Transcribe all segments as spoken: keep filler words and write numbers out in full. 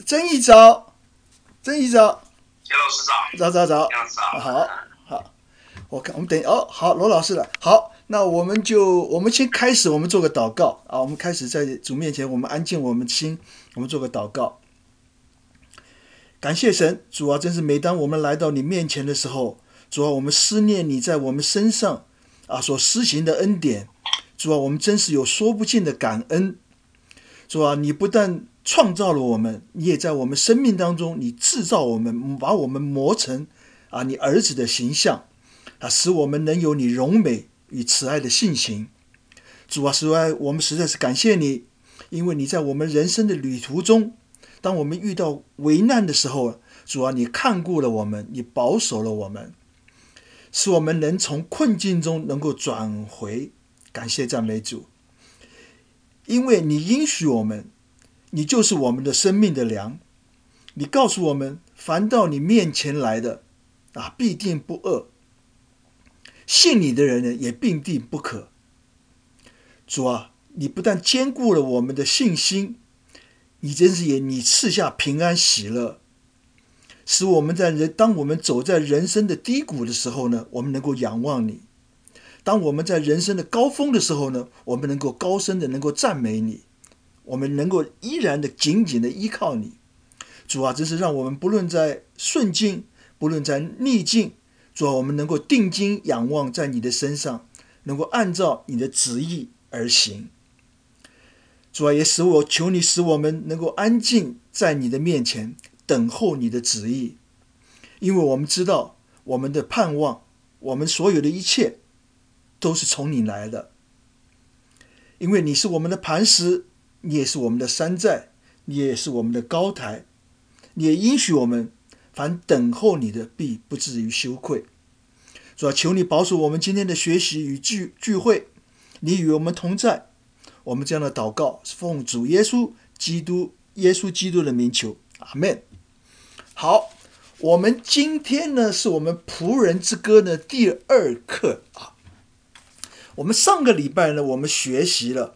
曾毅早，曾毅早， 谢老师早， 早早早， 杨早， 好好，我看我们等哦，好，罗老师了，好，那我们就我们先开始，我们做个祷告啊，我们开始在主面前，我们安静我们心，我们做个祷告。感谢神，主啊，真是每当我们来到你面前的时候，主啊，我们思念你在我们身上啊所施行的恩典，主啊，我们真是有说不尽的感恩。主啊，你不但创造了我们，你也在我们生命当中，你制造我们，把我们磨成啊你儿子的形象啊，使我们能有你荣美与慈爱的性情。主啊，主啊，我们实在是感谢你，因为你在我们人生的旅途中，当我们遇到危难的时候，主啊，你看顾了我们，你保守了我们，使我们能从困境中能够转回。感谢赞美主，因为你应许我们，你就是我们的生命的粮。你告诉我们，凡到你面前来的啊，必定不饿，信你的人呢，也必定不渴。主啊，你不但坚固了我们的信心，你真是也你赐下平安喜乐，使我们在人当我们走在人生的低谷的时候呢，我们能够仰望你；当我们在人生的高峰的时候呢，我们能够高声的能够赞美你，我们能够依然的紧紧的依靠你。主啊，真是让我们不论在顺境，不论在逆境，主啊，我们能够定睛仰望在你的身上，能够按照你的旨意而行。主啊，也使我求你使我们能够安静在你的面前，等候你的旨意，因为我们知道我们的盼望，我们所有的一切都是从你来的，因为你是我们的磐石，你也是我们的山寨，你也是我们的高台，你也应许我们，凡等候你的必不至于羞愧。主啊，求你保守我们今天的学习与 聚, 聚会，你与我们同在。我们这样的祷告是奉主耶稣基督耶稣基督的名求，阿们。好，我们今天呢是我们仆人之歌的第二课啊。我们上个礼拜呢，我们学习了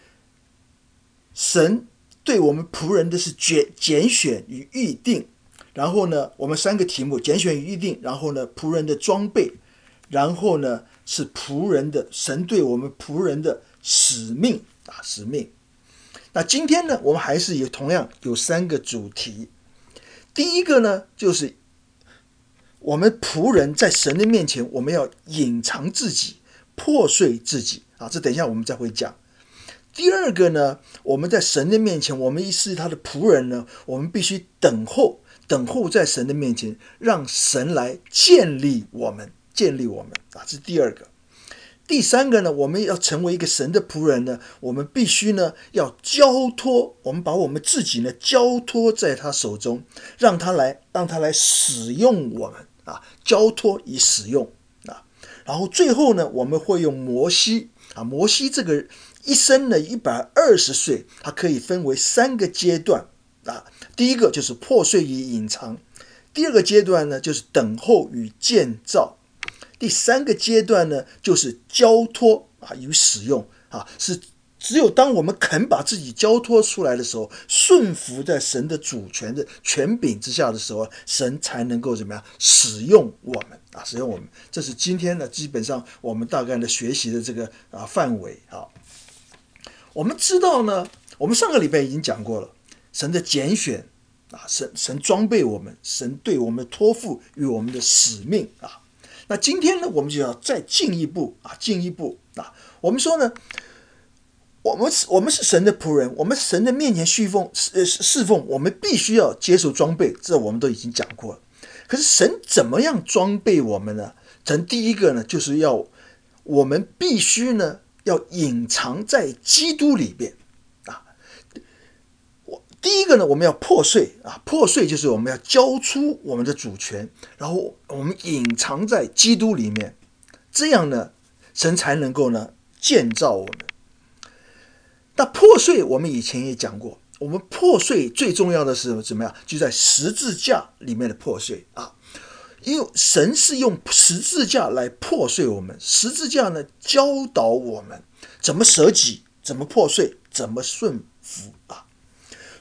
神对我们仆人的是拣选与预定，然后呢，我们三个题目：拣选与预定，然后呢，仆人的装备，然后呢是仆人的神对我们仆人的使命啊，使命。那今天呢，我们还是有同样有三个主题。第一个呢，就是我们仆人在神的面前，我们要隐藏自己，破碎自己啊，这等一下我们再会讲。第二个呢，我们在神的面前，我们是他的仆人呢，我们必须等候，等候在神的面前，让神来建立我们，建立我们啊，这是第二个。第三个呢，我们要成为一个神的仆人呢，我们必须呢要交托，我们把我们自己呢交托在他手中，让他来，让他来使用我们啊，交托以使用啊。然后最后呢，我们会用摩西啊，摩西这个一生呢一百二十岁，它可以分为三个阶段啊。第一个就是破碎与隐藏，第二个阶段呢就是等候与建造。第三个阶段呢，就是交托啊与使用啊，是只有当我们肯把自己交托出来的时候，顺服在神的主权的权柄之下的时候，神才能够怎么样使用我们啊，使用我们。这是今天呢，基本上我们大概的学习的这个啊范围啊。我们知道呢，我们上个礼拜已经讲过了，神的拣选啊，神神装备我们，神对我们的托付与我们的使命啊。那今天呢，我们就要再进一步啊，进一步啊。我们说呢，我们我们是神的仆人，我们神的面前侍奉，呃侍奉，我们必须要接受装备，这我们都已经讲过了。可是神怎么样装备我们呢？神第一个呢，就是要我们必须呢，要隐藏在基督里边啊。第一个呢，我们要破碎啊，破碎就是我们要交出我们的主权，然后我们隐藏在基督里面，这样呢，神才能够呢建造我们。那破碎我们以前也讲过，我们破碎最重要的是怎么样？就在十字架里面的破碎啊，因为神是用十字架来破碎我们，十字架呢教导我们怎么舍己，怎么破碎，怎么顺服啊。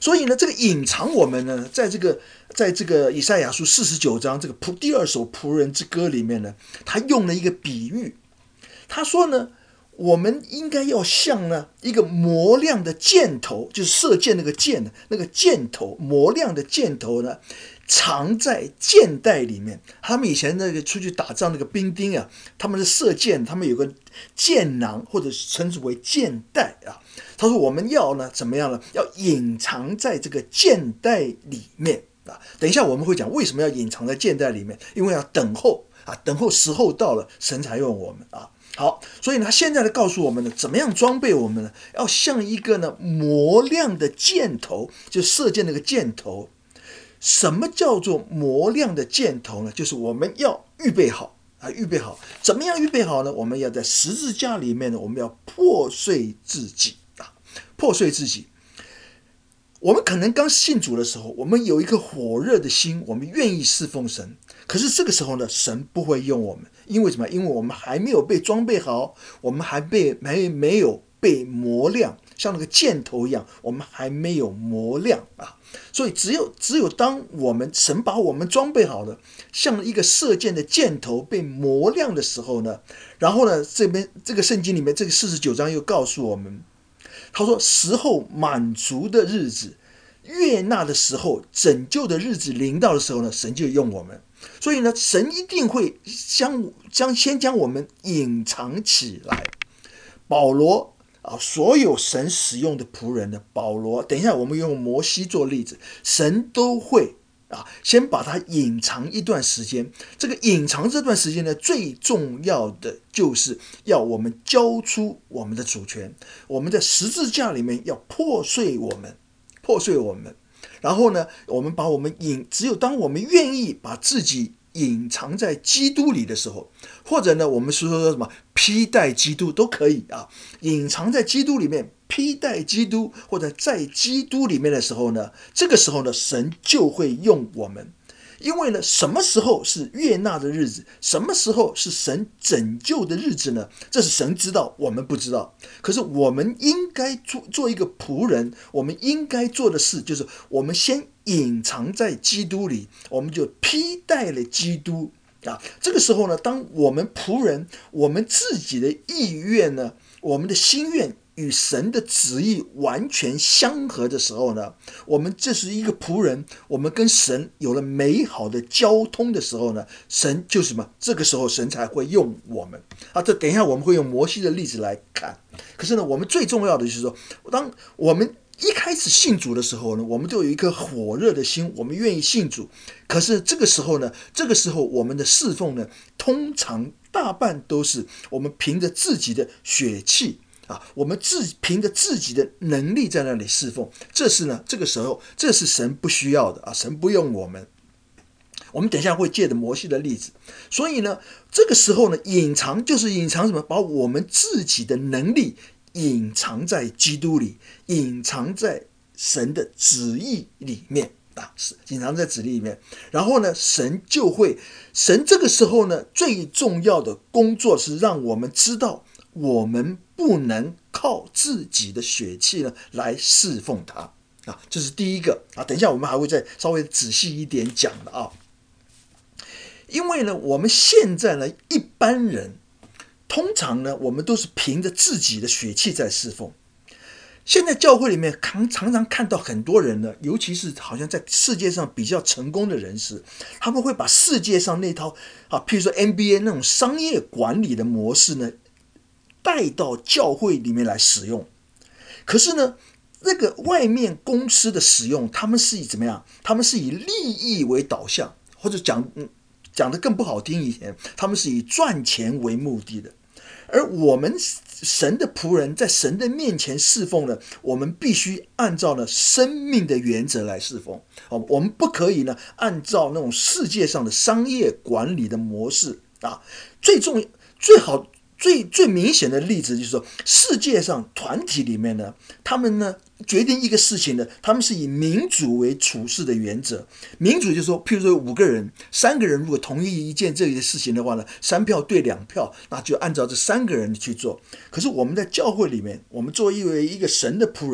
所以呢，这个隐藏我们呢，在这个在这个以赛亚书四十九章这个仆第二首仆人之歌里面呢，他用了一个比喻，他说呢，我们应该要像呢一个磨亮的箭头，就是射箭那个箭，那个箭头磨亮的箭头呢，藏在箭袋里面。他们以前那个出去打仗那个兵丁啊，他们的射箭，他们有个箭囊，或者称之为箭袋啊。他说我们要呢怎么样呢？要隐藏在这个箭袋里面啊。等一下我们会讲为什么要隐藏在箭袋里面，因为要等候啊，等候时候到了，神才用我们啊。好，所以呢，他现在呢告诉我们呢，怎么样装备我们呢？要像一个呢磨亮的箭头，就射箭那个箭头。什么叫做磨亮的箭头呢？就是我们要预备好啊，预备好。怎么样预备好呢？我们要在十字架里面呢，我们要破碎自己啊，破碎自己。我们可能刚信主的时候，我们有一颗火热的心，我们愿意侍奉神。可是这个时候呢，神不会用我们，因为什么？因为我们还没有被装备好，我们还被还没有被磨亮，像那个箭头一样，我们还没有磨亮啊。所以只有只有当我们神把我们装备好了，像一个射箭的箭头被磨亮的时候呢，然后呢，这边这个圣经里面这个四十九章又告诉我们，他说时候满足的日子，悦纳的时候，拯救的日子临到的时候呢，神就用我们。所以呢，神一定会将将先将我们隐藏起来。保罗啊，所有神使用的仆人的保罗，等一下我们用摩西做例子，神都会啊，先把它隐藏一段时间。这个隐藏这段时间呢，最重要的就是要我们交出我们的主权，我们在十字架里面要破碎我们，破碎我们。然后呢，我们把我们隐，只有当我们愿意把自己隐藏在基督里的时候，或者呢，我们说说什么披戴基督都可以啊，隐藏在基督里面，披戴基督，或者在基督里面的时候呢，这个时候呢，神就会用我们。因为呢，什么时候是悦纳的日子，什么时候是神拯救的日子呢？这是神知道，我们不知道。可是我们应该做做一个仆人，我们应该做的事就是我们先隐藏在基督里，我们就披戴了基督啊。这个时候呢，当我们仆人，我们自己的意愿呢，我们的心愿与神的旨意完全相合的时候呢，我们这是一个仆人，我们跟神有了美好的交通的时候呢，神就是什么？这个时候神才会用我们啊。这等一下我们会用摩西的例子来看。可是呢，我们最重要的就是说，当我们一开始信主的时候呢，我们就有一颗火热的心，我们愿意信主。可是这个时候呢，这个时候我们的侍奉呢，通常大半都是我们凭着自己的血气啊，我们自凭着自己的能力在那里侍奉，这是呢，这个时候这是神不需要的啊，神不用我们。我们等一下会借着摩西的例子，所以呢，这个时候呢，隐藏就是隐藏什么？把我们自己的能力隐藏在基督里，隐藏在神的旨意里面啊，隐藏在旨意里面。然后呢，神就会，神这个时候呢，最重要的工作是让我们知道，我们不能靠自己的血气呢来侍奉他啊，这是第一个啊。等一下我们还会再稍微仔细一点讲的啊。因为呢，我们现在呢，一般人通常呢，我们都是凭着自己的血气在侍奉。现在教会里面常常常看到很多人呢，尤其是好像在世界上比较成功的人士，他们会把世界上那套啊，譬如说 M B A 那种商业管理的模式呢，带到教会里面来使用。可是呢，那个外面公司的使用，他们是以怎么样？他们是以利益为导向，或者讲嗯。讲得更不好听一点，他们是以赚钱为目的的。而我们神的仆人在神的面前侍奉呢，我们必须按照呢生命的原则来侍奉。我们不可以呢按照那种世界上的商业管理的模式啊。最重最好最最明显的例子就是说，世界上团体里面呢，他们呢决定一个事情呢，他们是以民主为处事的原则。民主就是说，譬如说五个人，三个人如果同意一件这个事情的话呢，三票对两票，那就按照这三个人去做。可是我们在教会里面，我们作为一个神的仆人，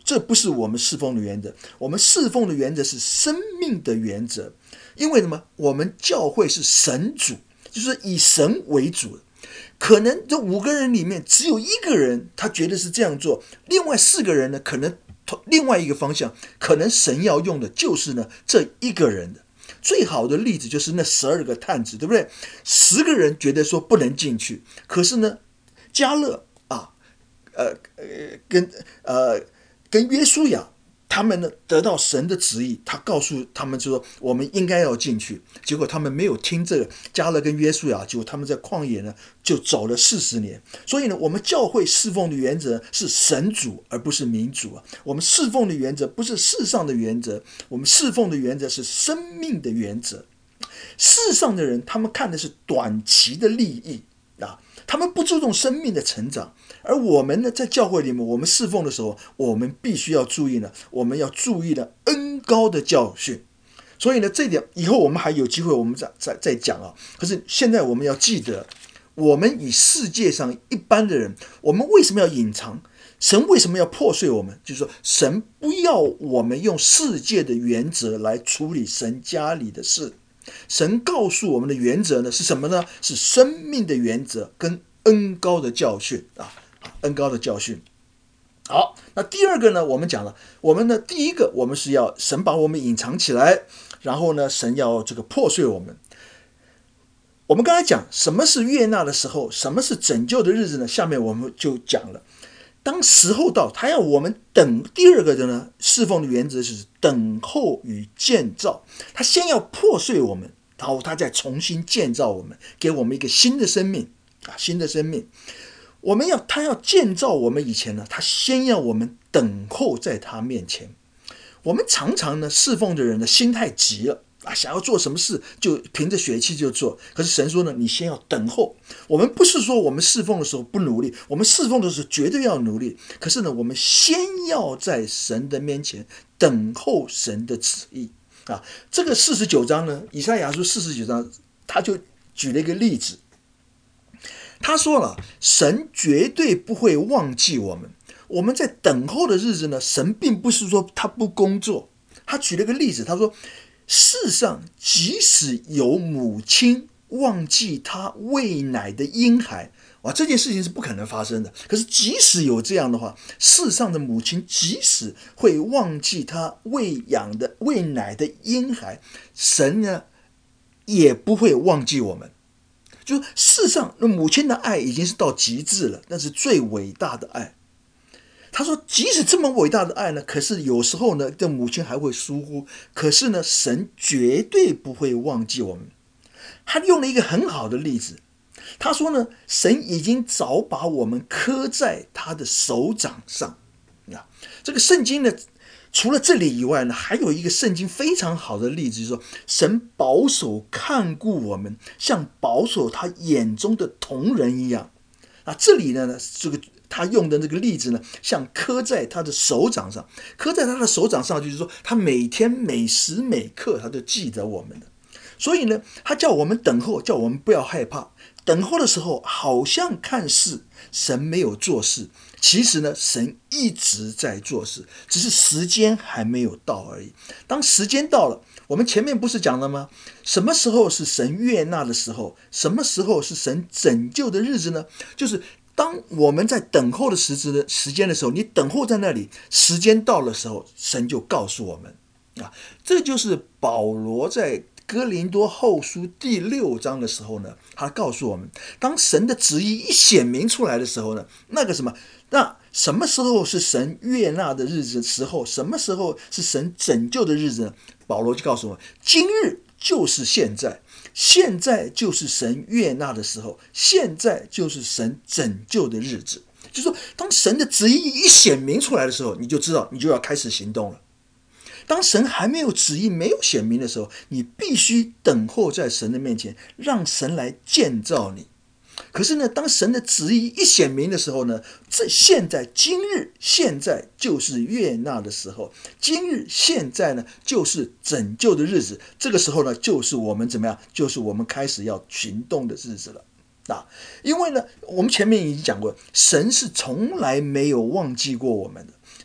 这不是我们侍奉的原则。我们侍奉的原则是生命的原则。因为什么？我们教会是神主，就是以神为主的。可能这五个人里面只有一个人他觉得是这样做，另外四个人呢，可能另外一个方向，可能神要用的就是呢这一个人的。最好的例子就是那十二个探子，对不对？十个人觉得说不能进去，可是呢，迦勒啊，呃呃，跟呃跟约书亚他们呢得到神的旨意，他告诉他们就说我们应该要进去。结果他们没有听这个迦勒跟约书亚，结果他们在旷野呢就走了四十年。所以呢，我们教会侍奉的原则是神主而不是民主啊。我们侍奉的原则不是世上的原则，我们侍奉的原则是生命的原则。世上的人他们看的是短期的利益啊，他们不注重生命的成长。而我们呢，在教会里面，我们侍奉的时候，我们必须要注意呢，我们要注意呢恩膏的教训。所以呢，这点以后我们还有机会，我们再再再讲啊。可是现在我们要记得，我们与世界上一般的人，我们为什么要隐藏？神为什么要破碎我们？就是说，神不要我们用世界的原则来处理神家里的事。神告诉我们的原则呢是什么呢？是生命的原则跟恩膏的教训啊。恩膏的教训。好，那第二个呢，我们讲了，我们呢，第一个我们是要神把我们隐藏起来，然后呢，神要这个破碎我们。我们刚才讲什么是悦纳的时候，什么是拯救的日子呢？下面我们就讲了，当时候到，他要我们等。第二个的呢，侍奉的原则是等候与建造。他先要破碎我们，然后他再重新建造我们，给我们一个新的生命啊，新的生命。我们要他要建造我们以前呢，他先要我们等候在他面前。我们常常呢侍奉的人的心太急了啊，想要做什么事就凭着血气就做。可是神说呢，你先要等候。我们不是说我们侍奉的时候不努力，我们侍奉的时候绝对要努力。可是呢，我们先要在神的面前等候神的旨意啊。这个四十九章呢，以赛亚书四十九章，他就举了一个例子。他说了，神绝对不会忘记我们。我们在等候的日子呢，神并不是说他不工作。他举了个例子，他说，世上即使有母亲忘记他喂奶的婴孩，哇，这件事情是不可能发生的。可是即使有这样的话，世上的母亲即使会忘记他喂养的喂奶的婴孩，神呢也不会忘记我们。就世上那母亲的爱已经是到极致了，那是最伟大的爱。他说即使这么伟大的爱呢，可是有时候呢这母亲还会疏忽，可是呢神绝对不会忘记我们。他用了一个很好的例子，他说呢，神已经早把我们刻在他的手掌上啊。这个圣经呢除了这里以外呢，还有一个圣经非常好的例子，就是说神保守看顾我们，像保守他眼中的瞳人一样啊。这里呢，这个他用的这个例子呢，像刻在他的手掌上，刻在他的手掌上，就是说他每天每时每刻他都记得我们的。所以呢，他叫我们等候，叫我们不要害怕。等候的时候，好像看似神没有做事，其实呢，神一直在做事，只是时间还没有到而已。当时间到了，我们前面不是讲了吗？什么时候是神悦纳的时候？什么时候是神拯救的日子呢？就是当我们在等候的时间的时候，你等候在那里，时间到的时候，神就告诉我们啊，这就是保罗在哥林多后书第六章的时候呢，他告诉我们，当神的旨意一显明出来的时候呢，那个什么，那什么时候是神悦纳的日子的时候，什么时候是神拯救的日子呢？保罗就告诉我们，今日就是现在，现在就是神悦纳的时候，现在就是神拯救的日子。就是说，当神的旨意一显明出来的时候，你就知道，你就要开始行动了。当神还没有旨意没有显明的时候，你必须等候在神的面前，让神来建造你。可是呢，当神的旨意一显明的时候呢，这现在今日现在就是悦纳的时候，今日现在呢就是拯救的日子。这个时候呢，就是我们怎么样？就是我们开始要行动的日子了。啊，因为呢，我们前面已经讲过，神是从来没有忘记过我们的。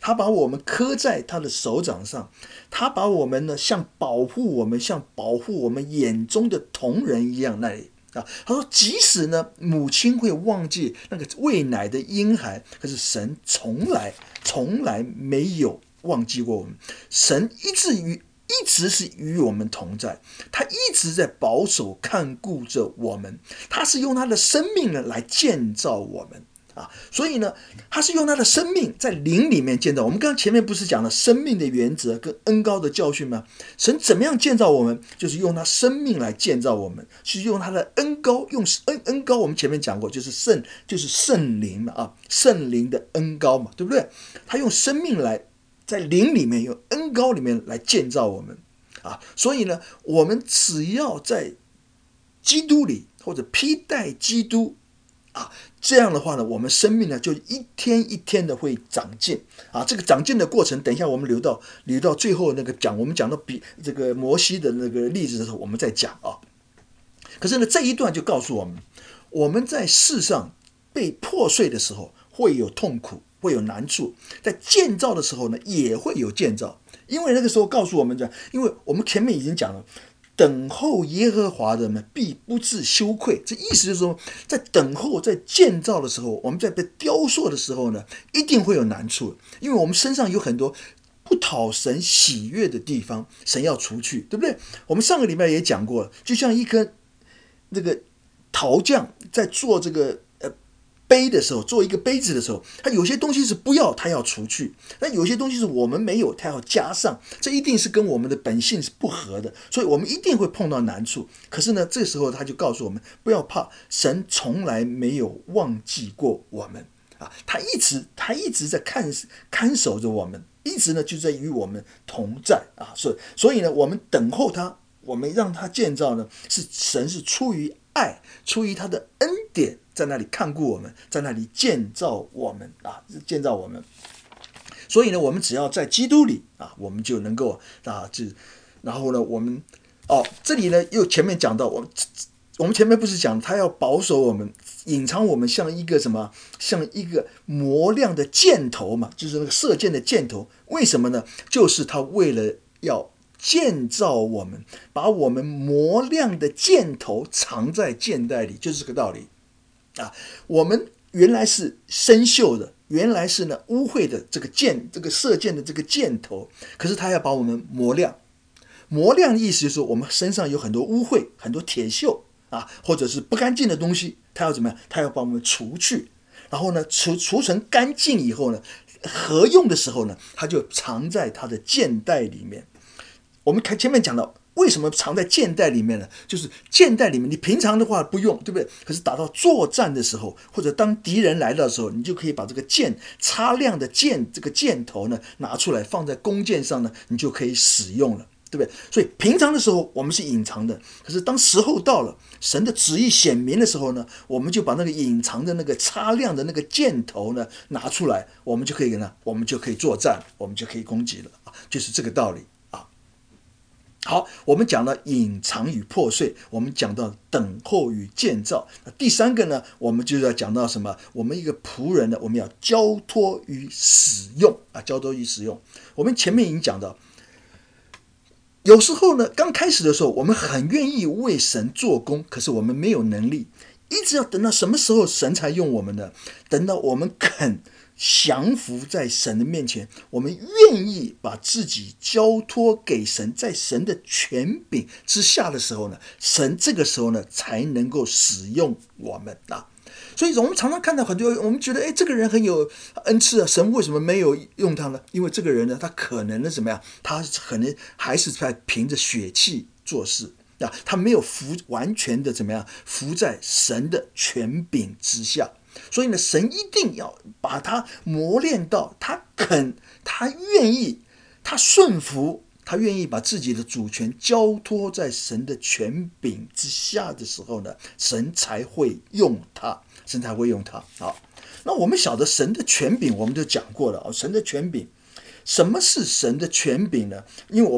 他把我们刻在他的手掌上，他把我们呢像保护我们，像保护我们眼中的瞳人一样那里。啊，他说，即使呢，母亲会忘记那个喂奶的婴孩，可是神从来从来没有忘记过我们。神一直与一直是与我们同在，他一直在保守看顾着我们，他是用他的生命呢来建造我们。啊，所以呢，他是用他的生命在灵里面建造我们。刚刚前面不是讲了生命的原则跟恩膏的教训吗？神怎么样建造我们？就是用他生命来建造我们，是用他的恩膏，用恩恩膏。我们前面讲过，就是圣，就是圣灵嘛，啊，圣灵的恩膏嘛，对不对？他用生命来在灵里面，用恩膏里面来建造我们啊。所以呢，我们只要在基督里或者披戴基督。啊，这样的话呢，我们生命呢就一天一天的会长进啊。这个长进的过程，等一下我们留到留到最后那个讲，我们讲到比这个摩西的那个例子的时候，我们再讲啊。可是呢，这一段就告诉我们，我们在世上被破碎的时候会有痛苦，会有难处；在建造的时候呢，也会有建造。因为那个时候告诉我们讲，因为我们前面已经讲了。等候耶和华的人必不致羞愧，这意思就是说，在等候、在建造的时候，我们在被雕塑的时候呢，一定会有难处，因为我们身上有很多不讨神喜悦的地方，神要除去，对不对？我们上个礼拜也讲过了，就像一颗那个陶匠在做这个呃杯的时候，做一个杯子的时候，他有些东西是不要，他要除去；但有些东西是我们没有，他要加上。这一定是跟我们的本性是不合的，所以我们一定会碰到难处。可是呢，这时候他就告诉我们，不要怕，神从来没有忘记过我们啊，他一直他一直在看看守着我们，一直呢就在与我们同在啊。所以所以呢，我们等候他，我们让他建造呢，是神是出于爱，出于他的恩典，在那里看顾我们，在那里建造我们啊，建造我们。所以呢，我们只要在基督里啊，我们就能够啊，就然后呢，我们哦，这里呢又前面讲到，我们我们前面不是讲他要保守我们，隐藏我们，像一个什么，像一个磨亮的箭头嘛，就是那个射箭的箭头。为什么呢？就是他为了要建造我们，把我们磨亮的箭头藏在箭袋里，就是这个道理啊。我们原来是生锈的，原来是呢污秽的这个箭，这个射箭的这个箭头，可是他要把我们磨亮。磨亮的意思就是说，我们身上有很多污秽，很多铁锈啊，或者是不干净的东西，他要怎么样？他要把我们除去，然后呢，除除成干净以后呢，合用的时候呢，他就藏在他的箭袋里面。我们前面讲到，为什么藏在箭袋里面呢？就是箭袋里面，你平常的话不用，对不对？可是打到作战的时候，或者当敌人来的时候，你就可以把这个箭擦亮的箭这个箭头呢拿出来，放在弓箭上呢，你就可以使用了。对不对？所以平常的时候我们是隐藏的，可是当时候到了，神的旨意显明的时候呢，我们就把那个隐藏的那个擦亮的那个箭头呢拿出来，我们就可以呢，我们就可以作战，我们就可以攻击了啊，就是这个道理啊。好，我们讲了隐藏与破碎，我们讲到等候与建造。那第三个呢，我们就要讲到什么？我们一个仆人呢，我们要交托与使用啊，交托与使用。我们前面已经讲到。有时候呢，刚开始的时候，我们很愿意为神做工，可是我们没有能力，一直要等到什么时候神才用我们呢？等到我们肯降服在神的面前，我们愿意把自己交托给神，在神的权柄之下的时候呢，神这个时候呢才能够使用我们啊。所以我们常常看到很多，我们觉得，哎，这个人很有恩赐啊，神为什么没有用他呢？因为这个人呢，他可能呢怎么样？他可能还是在凭着血气做事啊，他没有服完全的怎么样，服在神的权柄之下。所以呢，神一定要把他磨练到他肯，他愿意，他顺服。他愿意把自己的主权交托在神的权柄之下的时候呢，神才会用他，神才会用他。好，那我们晓得神的权柄，我们就讲过了啊。神的权柄，什么是神的权柄呢？因为我们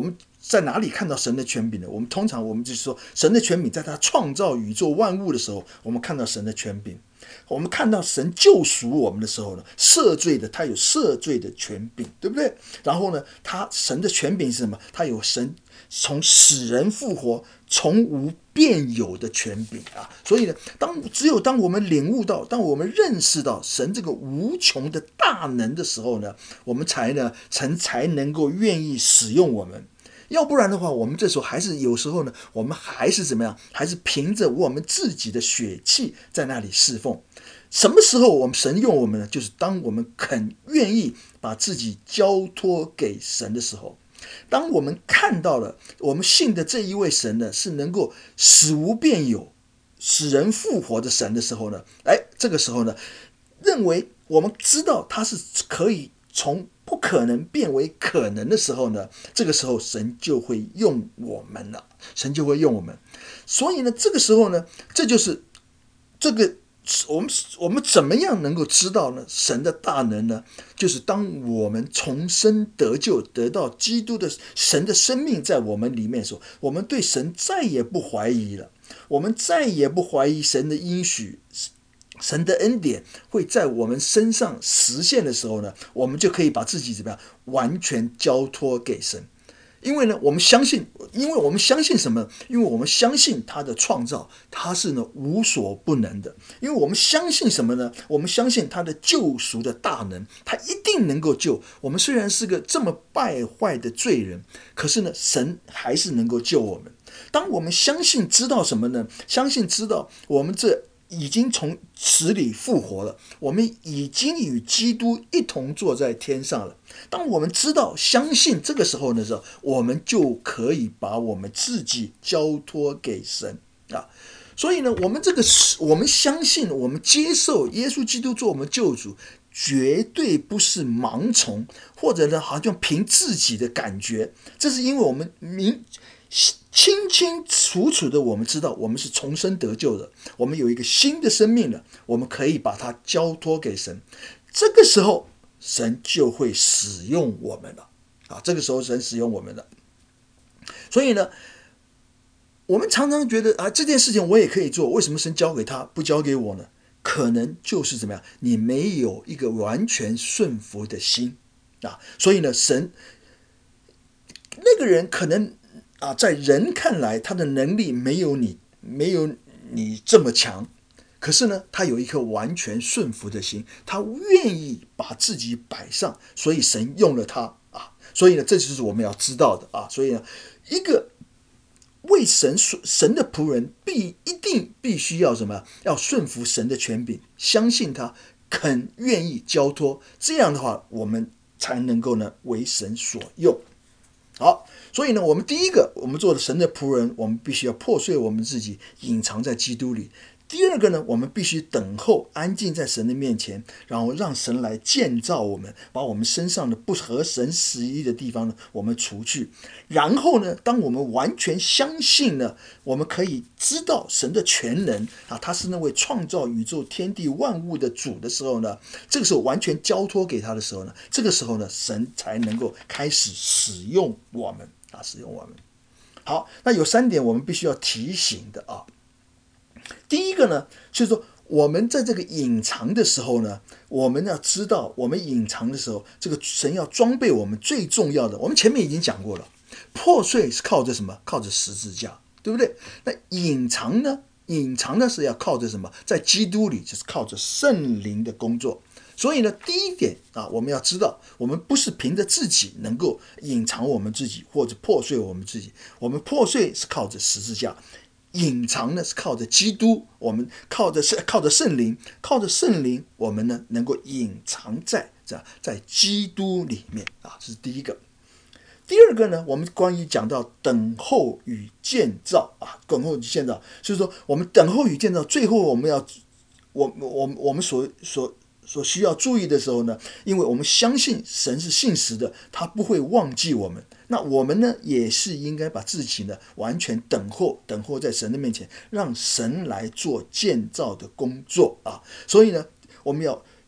在哪里看到神的权柄呢？我们通常我们就是说，神的权柄在他创造宇宙万物的时候，我们看到神的权柄。我们看到神救赎我们的时候呢，赦罪的他有赦罪的权柄，对不对？然后呢，他神的权柄是什么？他有神从死人复活、从无变有的权柄啊！所以呢，当只有当我们领悟到，当我们认识到神这个无穷的大能的时候呢，我们才呢，神才能够愿意使用我们。要不然的话，我们这时候还是有时候呢，我们还是怎么样？还是凭着我们自己的血气在那里侍奉。什么时候我们神用我们呢？就是当我们肯愿意把自己交托给神的时候。当我们看到了我们信的这一位神呢，是能够使无变有、使人复活的神的时候呢，哎，这个时候呢，认为我们知道他是可以从不可能变为可能的时候呢，这个时候神就会用我们了，神就会用我们。所以呢，这个时候呢，这就是这个我们我们怎么样能够知道呢？神的大能呢，就是当我们重生得救，得到基督的神的生命在我们里面的时候，我们对神再也不怀疑了，我们再也不怀疑神的应许。神的恩典会在我们身上实现的时候呢，我们就可以把自己怎么样完全交托给神。因为呢，我们相信，因为我们相信什么？因为我们相信他的创造，他是呢无所不能的。因为我们相信什么呢？我们相信他的救赎的大能，他一定能够救我们。虽然是个这么败坏的罪人，可是呢，神还是能够救我们。当我们相信知道什么呢？相信知道我们这已经从死里复活了，我们已经与基督一同坐在天上了。当我们知道相信这个时候的时候，我们就可以把我们自己交托给神啊。所以呢，我们这个我们相信，我们接受耶稣基督做我们救主，绝对不是盲从，或者呢好像凭自己的感觉。这是因为我们明清清楚楚的我们知道我们是重生得救的，我们有一个新的生命了，我们可以把它交托给神。这个时候神就会使用我们了啊！这个时候神使用我们了。所以呢，我们常常觉得啊，这件事情我也可以做，为什么神交给他不交给我呢？可能就是怎么样，你没有一个完全顺服的心啊。所以呢，神那个人可能啊，在人看来他的能力没有你没有你这么强，可是呢，他有一颗完全顺服的心，他愿意把自己摆上，所以神用了他啊。所以呢，这就是我们要知道的啊。所以呢，一个为神神的仆人必一定必须要什么？要顺服神的权柄，相信他，肯愿意交托。这样的话，我们才能够呢为神所用。好，所以呢，我们第一个，我们做的神的仆人，我们必须要破碎我们自己，隐藏在基督里。第二个呢，我们必须等候，安静在神的面前，然后让神来建造我们，把我们身上的不合神旨意的地方呢，我们除去。然后呢，当我们完全相信呢，我们可以知道神的全能啊，他是那位创造宇宙天地万物的主的时候呢，这个时候完全交托给他的时候呢，这个时候呢，神才能够开始使用我们啊，使用我们。好，那有三点我们必须要提醒的啊。第一个呢，就是说我们在这个隐藏的时候呢，我们要知道，我们隐藏的时候，这个神要装备我们最重要的。我们前面已经讲过了，破碎是靠着什么？靠着十字架，对不对？那隐藏呢？隐藏的是要靠着什么？在基督里，就是靠着圣灵的工作。所以呢，第一点啊，我们要知道，我们不是凭着自己能够隐藏我们自己，或者破碎我们自己。我们破碎是靠着十字架。隐藏呢是靠着基督，我们靠着靠着圣灵，靠着圣灵，我们呢能够隐藏在在基督里面啊，这是第一个。第二个呢，我们关于讲到等候与建造啊，等候与建造，就是说我们等候与建造，最后我们要我我我们所所。所需要注意的时候呢，因为我们相信神是信实的，他不会忘记我们。那我们呢，也是应该把自己呢完全等候，等候在神的面前，让神来做建造的工作啊。所以呢，我们要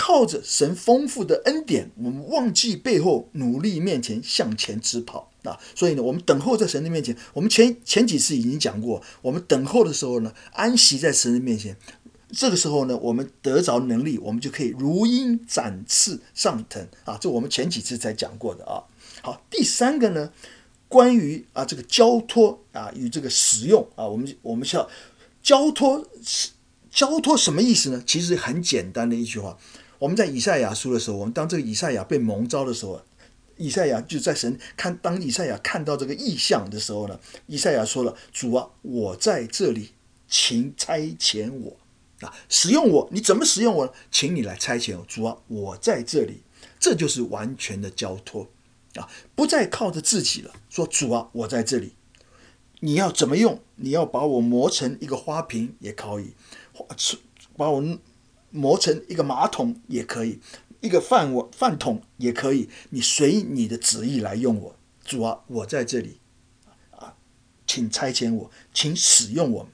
靠着神丰富的恩典，我们忘记背后，努力面前向前直跑啊！所以呢，我们等候在神的面前。我们前前几次已经讲过，我们等候的时候呢，安息在神的面前。这个时候呢，我们得着能力，我们就可以如鹰展翅上腾啊！这我们前几次才讲过的啊。好，第三个呢，关于啊这个交托啊与这个使用啊，我们我们需要交托交托什么意思呢？其实很简单的一句话。我们在以赛亚书的时候，我们当这个以赛亚被蒙召的时候，以赛亚就在神看，当以赛亚看到这个异象的时候呢，以赛亚说了：“主啊，我在这里，请差遣我啊，使用我。你怎么使用我呢？请你来差遣我。主啊，我在这里。”这就是完全的交托啊，不再靠着自己了。说主啊，我在这里，你要怎么用？你要把我磨成一个花瓶也可以，把我磨成一个马桶也可以，一个饭碗饭桶也可以，你随你的旨意来用我。主啊，我在这里啊，请差遣我，请使用我们。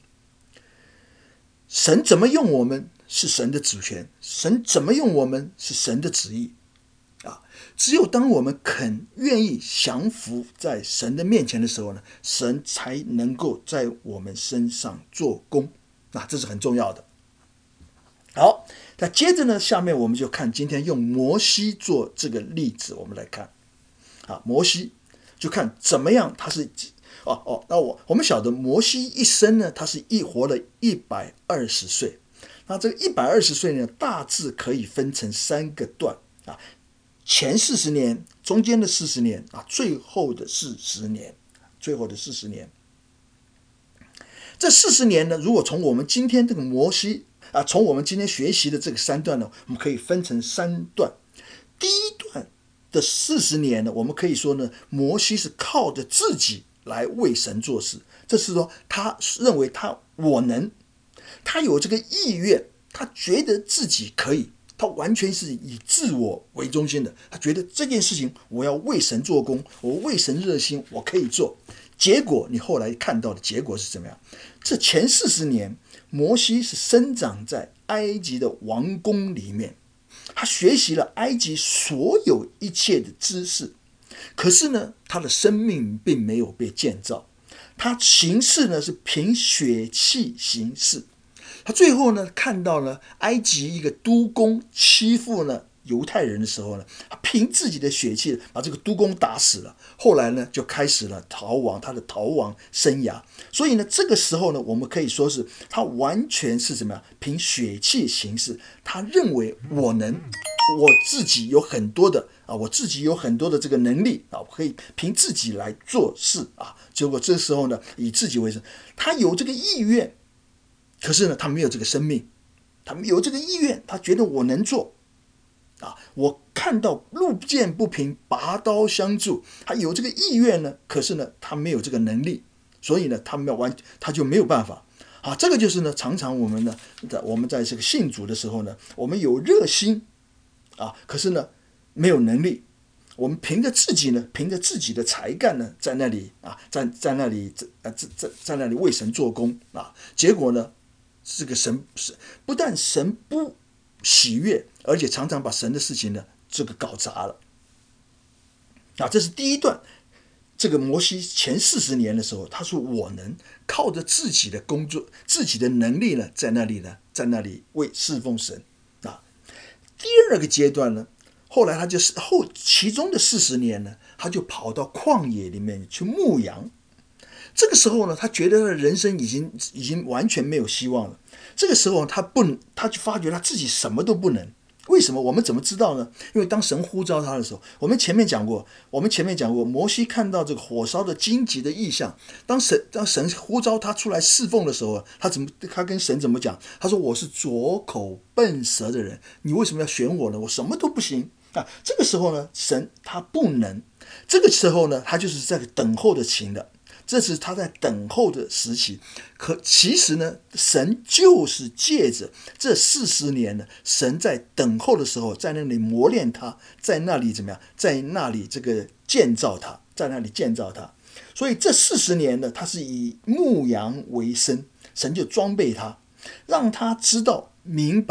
神怎么用我们是神的主权，神怎么用我们是神的旨意啊！只有当我们肯愿意降服在神的面前的时候呢，神才能够在我们身上做工。那、啊、这是很重要的。好，那接着呢，下面我们就看今天用摩西做这个例子，我们来看啊，摩西就看怎么样，他是哦哦，那我我们晓得摩西一生呢，他是一活了一百二十岁。那这个一百二十岁呢，大致可以分成三个段啊，前四十年，中间的四十年啊，最后的四十年，最后的四十年。这四十年呢，如果从我们今天这个摩西啊，从我们今天学习的这个三段呢，我们可以分成三段。第一段的四十年呢，我们可以说呢，摩西是靠着自己来为神做事。这是说他认为他我能，他有这个意愿，他觉得自己可以，他完全是以自我为中心的。他觉得这件事情我要为神做工，我为神热心，我可以做。结果你后来看到的结果是怎么样？这前四十年，摩西是生长在埃及的王宫里面，他学习了埃及所有一切的知识，可是呢，他的生命并没有被建造，他行事呢是凭血气行事。他最后呢看到了埃及一个督工欺负呢犹太人的时候呢，他凭自己的血气把这个督工打死了。后来呢，就开始了逃亡，他的逃亡生涯。所以呢，这个时候呢，我们可以说是他完全是怎么样？凭血气行事。他认为我能，我自己有很多的啊，我自己有很多的这个能力啊，我可以凭自己来做事啊。结果这时候呢，以自己为神，他有这个意愿，可是呢，他没有这个生命，他有这个意愿，他觉得我能做。啊，我看到路见不平，拔刀相助。他有这个意愿呢，可是呢，他没有这个能力，所以呢，他没有完，他就没有办法。啊，这个就是呢，常常我们呢，在我们在这个信主的时候呢，我们有热心啊，可是呢，没有能力。我们凭着自己呢，凭着自己的才干呢，在那里啊，在在那里啊，在在在那里为神做工啊，结果呢，这个神不但神不喜悦，而且常常把神的事情呢，这个搞砸了。啊，这是第一段。这个摩西前四十年的时候，他说我能靠着自己的工作、自己的能力呢，在那里呢，在那里为侍奉神啊。第二个阶段呢，后来他就是后其中的四十年呢，他就跑到旷野里面去牧羊。这个时候呢，他觉得他的人生已经已经完全没有希望了。这个时候他不，他就发觉他自己什么都不能。为什么？我们怎么知道呢？因为当神呼召他的时候，我们前面讲过，我们前面讲过，摩西看到这个火烧的荆棘的异象，当神当神呼召他出来侍奉的时候，他怎么他跟神怎么讲？他说：“我是拙口笨舌的人，你为什么要选我呢？我什么都不行啊！”这个时候呢，神他不能。这个时候呢，他就是在等候的情的。这是他在等候的时期，可其实呢，神就是借着这四十年呢，神在等候的时候，在那里磨练他，在那里怎么样，在那里这个建造他，在那里建造他。所以这四十年呢，他是以牧羊为生，神就装备他，让他知道明白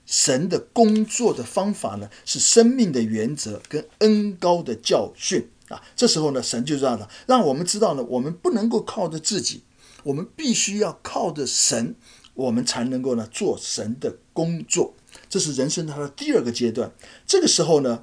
神的工作的方法呢，是生命的原则跟恩膏的教训啊。这时候呢，神就这样的让我们知道呢，我们不能够靠着自己，我们必须要靠着神，我们才能够呢做神的工作。这是人生它的第二个阶段。这个时候呢，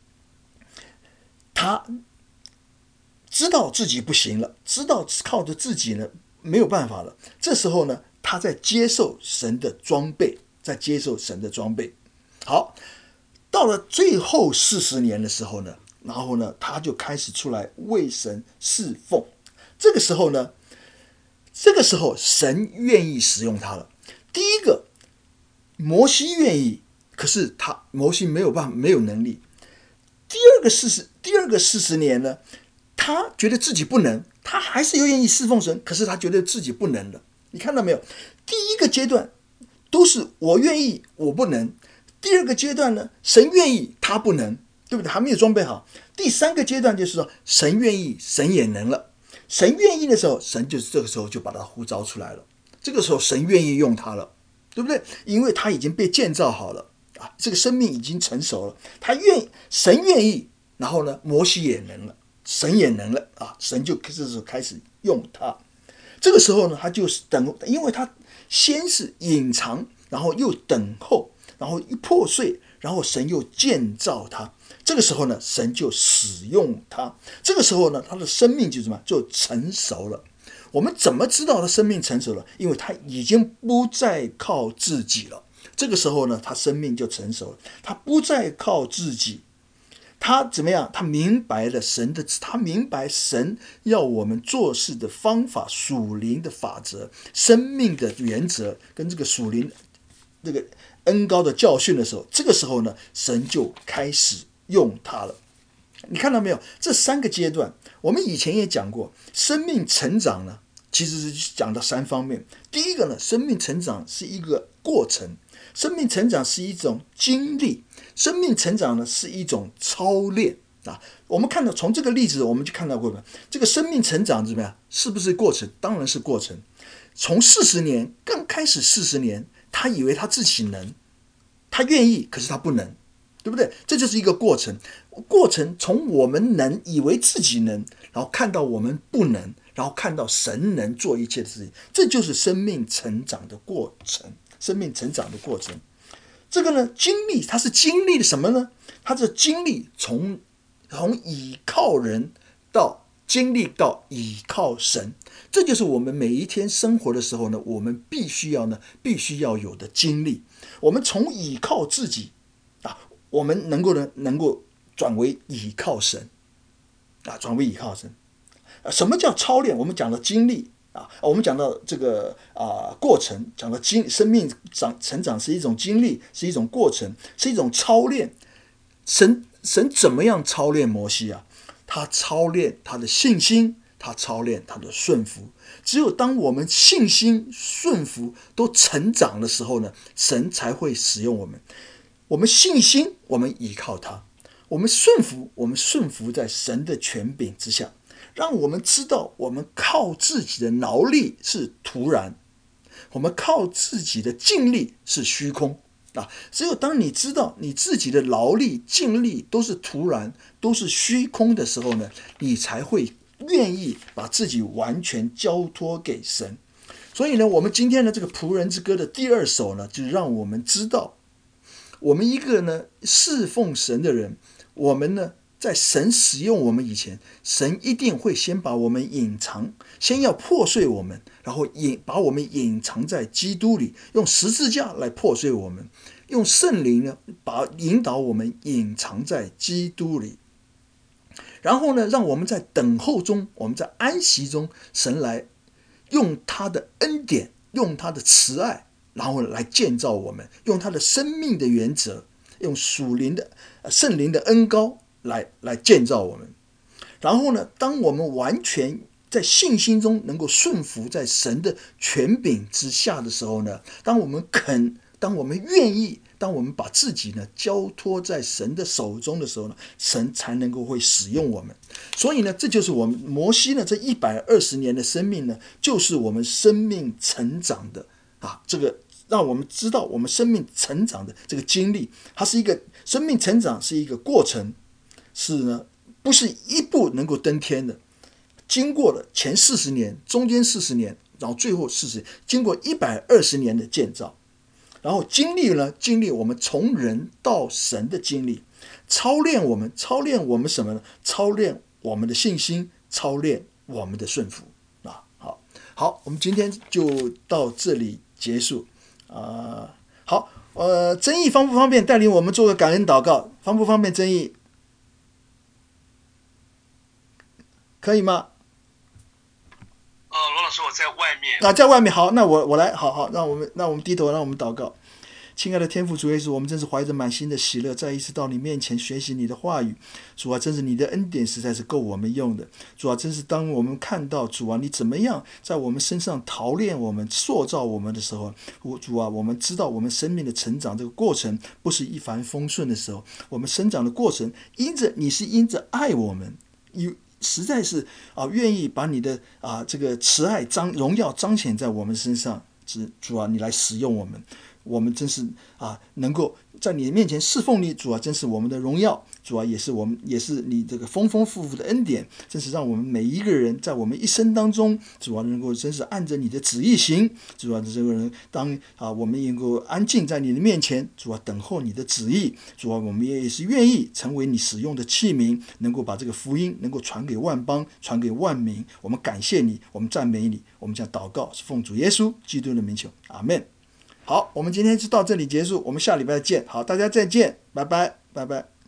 他知道自己不行了，知道靠着自己呢没有办法了。这时候呢，他在接受神的装备，在接受神的装备。好，到了最后四十年的时候呢，然后呢，他就开始出来为神侍奉。这个时候呢，这个时候神愿意使用他了。第一个，摩西愿意，可是他摩西没有办法，没有能力。第二个四十，第二个四十年呢，他觉得自己不能，他还是愿意侍奉神，可是他觉得自己不能了。你看到没有？第一个阶段都是我愿意，我不能；第二个阶段呢，神愿意，他不能，对不对？还没有装备好。第三个阶段就是说，神愿意，神也能了。神愿意的时候，神就是这个时候就把他呼召出来了。这个时候，神愿意用他了，对不对？因为他已经被建造好了啊，这个生命已经成熟了。他愿意，神愿意，然后呢，摩西也能了，神也能了啊，神就这时候开始用他。这个时候呢，他就是等，因为他先是隐藏，然后又等候，然后一破碎，然后神又建造他。这个时候呢，神就使用他。这个时候呢，他的生命就什么？就成熟了。我们怎么知道他生命成熟了？因为他已经不再靠自己了。这个时候呢，他生命就成熟了。他不再靠自己，他怎么样？他明白了神的，他明白神要我们做事的方法、属灵的法则、生命的原则，跟这个属灵这个恩膏的教训的时候，这个时候呢，神就开始用他了。你看到没有？这三个阶段，我们以前也讲过，生命成长呢，其实是讲到三方面。第一个呢，生命成长是一个过程，生命成长是一种经历，生命成长呢是一种操练啊。我们看到从这个例子，我们就看到过了，这个生命成长怎么样？是不是过程？当然是过程。从四十年刚开始，四十年，他以为他自己能，他愿意，可是他不能。对不对？这就是一个过程。过程从我们能，以为自己能，然后看到我们不能，然后看到神能做一切的事情，这就是生命成长的过程。生命成长的过程，这个呢，经历它是经历了什么呢？它是经历从从倚靠人到经历到倚靠神，这就是我们每一天生活的时候呢，我们必须要呢，必须要有的经历。我们从倚靠自己啊。我们能够呢，能够转为倚靠神啊，转为倚靠神。啊，什么叫操练？我们讲到经历啊，我们讲到这个啊过程，讲到经生命长成长是一种经历，是一种过程，是一种操练。神神怎么样操练摩西啊？他操练他的信心，他操练他的顺服。只有当我们信心、顺服都成长的时候呢，神才会使用我们。我们信心，我们依靠他；我们顺服，我们顺服在神的权柄之下，让我们知道，我们靠自己的劳力是徒然，我们靠自己的尽力是虚空啊！只有当你知道你自己的劳力、尽力都是徒然，都是虚空的时候呢，你才会愿意把自己完全交托给神。所以呢，我们今天的这个仆人之歌的第二首呢，就让我们知道。我们一个呢侍奉神的人，我们呢在神使用我们以前，神一定会先把我们隐藏，先要破碎我们，然后隐把我们隐藏在基督里，用十字架来破碎我们，用圣灵呢把引导我们隐藏在基督里，然后呢让我们在等候中，我们在安息中，神来用他的恩典，用他的慈爱。然后来建造我们，用他的生命的原则，用属灵的圣灵的恩膏来来建造我们。然后呢，当我们完全在信心中能够顺服在神的权柄之下的时候呢，当我们肯，当我们愿意，当我们把自己呢交托在神的手中的时候呢，神才能够会使用我们。所以呢，这就是我们摩西呢这一百二十年的生命呢，就是我们生命成长的。啊，这个让我们知道我们生命成长的这个经历，它是一个生命成长是一个过程，是呢不是一步能够登天的，经过了前四十年、中间四十年，然后最后四十年，经过一百二十年的建造，然后经历呢，经历我们从人到神的经历，操练我们，操练我们什么呢？操练我们的信心，操练我们的顺服啊！好，好，我们今天就到这里结束啊、呃。好，呃，曾毅方不方便带领我们做个感恩祷告？方不方便？曾毅可以吗？ 呃，罗老师，我在外面。 啊，在外面。好，那我我来，好好，让我们让我们低头，让我们祷告。亲爱的天父主耶稣，我们真是怀着满心的喜乐，再一次到你面前学习你的话语。主啊，真是你的恩典实在是够我们用的。主啊，真是当我们看到主啊，你怎么样在我们身上陶炼我们、塑造我们的时候，主啊，我们知道我们生命的成长这个过程不是一帆风顺的时候，我们生长的过程，因着你是因着爱我们，你实在是啊，愿意把你的啊这个慈爱彰荣耀彰显在我们身上。主啊，你来使用我们。我们真是啊，能够在你的面前侍奉你，主啊，真是我们的荣耀，主啊，也是我们，也是你这个丰丰富富的恩典，真是让我们每一个人在我们一生当中，主啊，能够真是按着你的旨意行，主啊，这个人当啊，我们能够安静在你的面前，主啊，等候你的旨意，主啊，我们也是愿意成为你使用的器皿，能够把这个福音能够传给万邦，传给万民。我们感谢你，我们赞美你，我们将祷告是奉主耶稣基督的名求，阿们。好，我们今天就到这里结束，我们下礼拜见。好，大家再见，拜拜，拜拜。